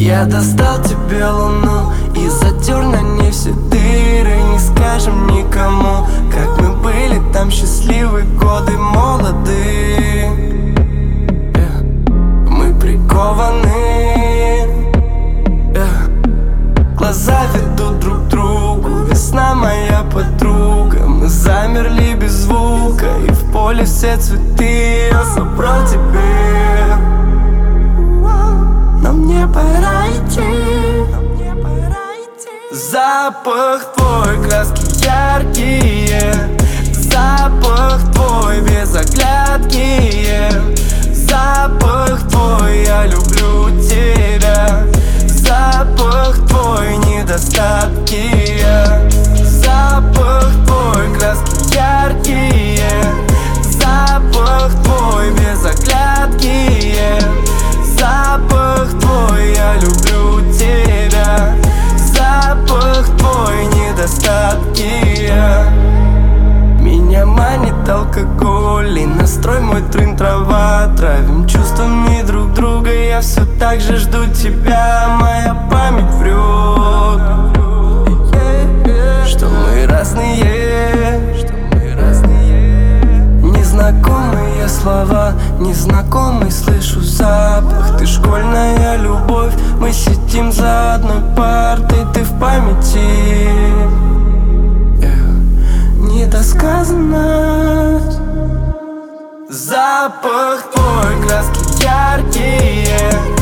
Я достал тебе луну и затер на ней все дыры. Не скажем никому, как мы были там счастливые годы молодые. Мы прикованы, глаза ведут друг к другу. Весна моя подруга, мы замерли без звука. И в поле все цветы я собрал тебе. Но мне пора идти. Запах твой, краски яркие. Запах твой, без оглядки. Запах твой, я люблю тебя. Запах твой, недостатки. Запах твой, краски яркие. Запах твой, без оглядки. Запах твой, я люблю тебя. Запах твой, недостатки. Меня манит алкоголь и настрой мой трын-трава. Травим чувствами друг друга, я все так же жду тебя. Моя память врет, что мы разные. Незнакомые слова, незнакомый слышу запах. Ты школьная любовь, мы сидим за одной партой. Ты в памяти, недосказанность. Запах твой, краски яркие.